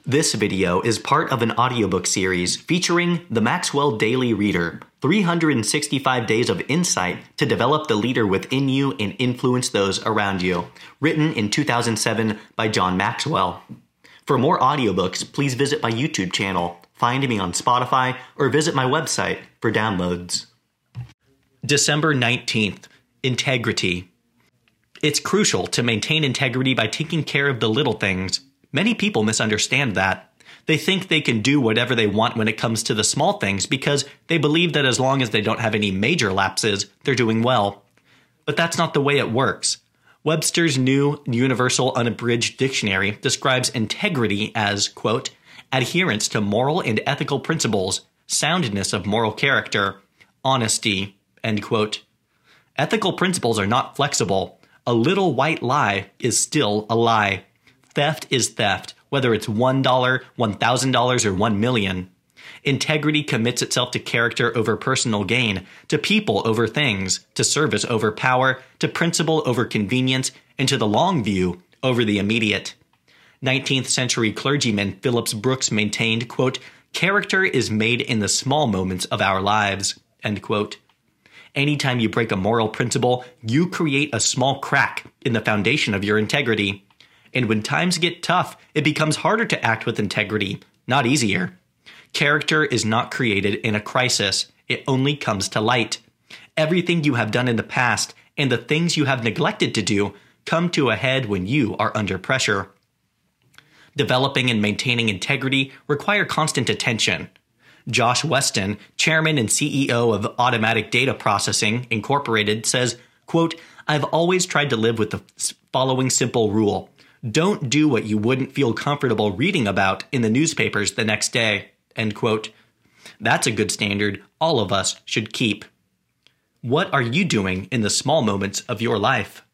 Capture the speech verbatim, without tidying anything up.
This video is part of an audiobook series featuring the Maxwell Daily Reader, three hundred sixty-five days of insight to develop the leader within you and influence those around you, written in two thousand seven by John Maxwell. For more audiobooks, please visit my YouTube channel, find me on Spotify, or visit my website for downloads. December nineteenth. Integrity. It's crucial to maintain integrity by taking care of the little things. Many people misunderstand that. They think they can do whatever they want when it comes to the small things because they believe that as long as they don't have any major lapses, they're doing well. But that's not the way it works. Webster's New Universal Unabridged Dictionary describes integrity as, quote, adherence to moral and ethical principles, soundness of moral character, honesty, end quote. Ethical principles are not flexible. A little white lie is still a lie. Theft is theft, whether it's one dollar, one thousand dollars, or one million dollars. Integrity commits itself to character over personal gain, to people over things, to service over power, to principle over convenience, and to the long view over the immediate. nineteenth century clergyman Phillips Brooks maintained, quote, character is made in the small moments of our lives, end quote. Anytime you break a moral principle, you create a small crack in the foundation of your integrity. And when times get tough, it becomes harder to act with integrity, not easier. Character is not created in a crisis. It only comes to light. Everything you have done in the past and the things you have neglected to do come to a head when you are under pressure. Developing and maintaining integrity require constant attention. Josh Weston, chairman and C E O of Automatic Data Processing, Incorporated, says, quote, I've always tried to live with the following simple rule. Don't do what you wouldn't feel comfortable reading about in the newspapers the next day, end quote. That's a good standard all of us should keep. What are you doing in the small moments of your life?